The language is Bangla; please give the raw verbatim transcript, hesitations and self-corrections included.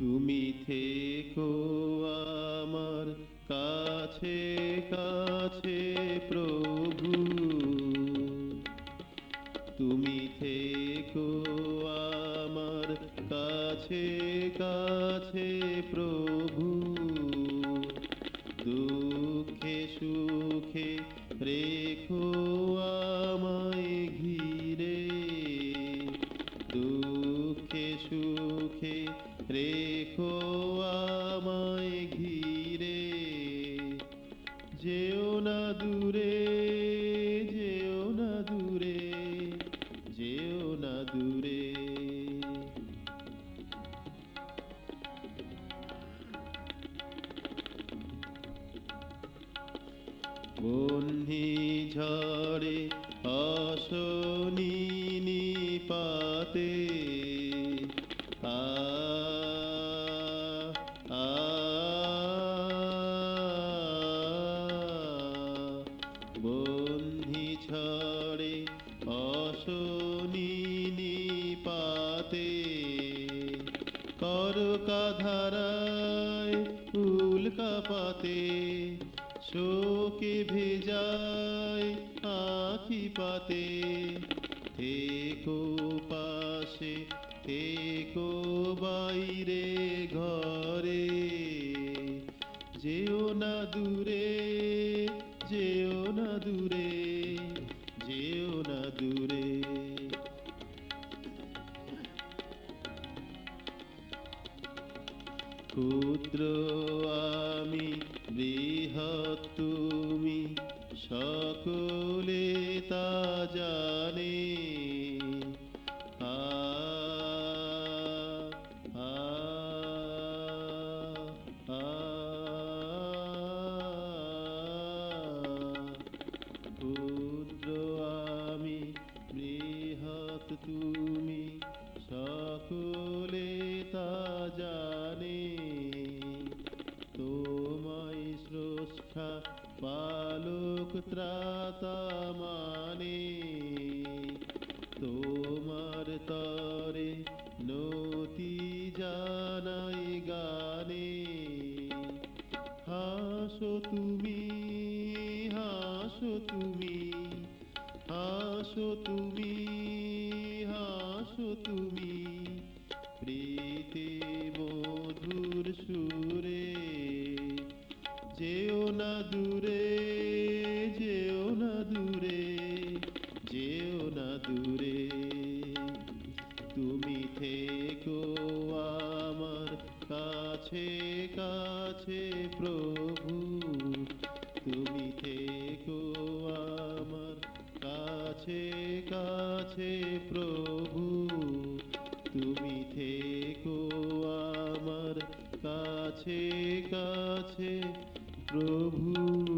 তুমি থেকো আমার কাছে কাছে প্রভু, তুমি থেকো আমার কাছে কাছে প্রভু, দুঃখে সুখে রেখো আমায় ঘিরে, দুঃখে সুখে রেখো আমায় ঘিরে, যেও না দূরে, যেও না দূরে, যেও না দূরে। বহ্নি ঝড়ে অশনি নিপাতে, আ আ বহ্নি ঝড়ে অশনি নিপাতে, করকাধারায় উল্কাপাতে, শোকে ভেজায় আঁখি পাতে, থেকো পাশে থেকো বাইরে ঘরে, যেও না দূরে, যেও না দূরে, যেও না দূরে। ক্ষুদ্র আমি বৃহৎ তুমি, সকলে তা জানে, আ আ আ ক্ষুদ্র আমি বৃহৎ তুমি, সকলে তা জানে, তোমায় স্রষ্টা পালক ত্রাতা মানে, তোমার তরে নতি জানাই গানে, হাসো তুমি, হাসো তুমি, হাসো তুমি, হাসো তুমি, প্রীতি মধুর সুরে, যেও না দূরে, যেও না দূরে, যেও না দূরে। তুমি থেকো আমার কাছে কাছে প্রভু, তুমি থেকো আমার কাছে কাছে প্রভু, তুমি থেকো আমার কাছে কাছে প্রভু।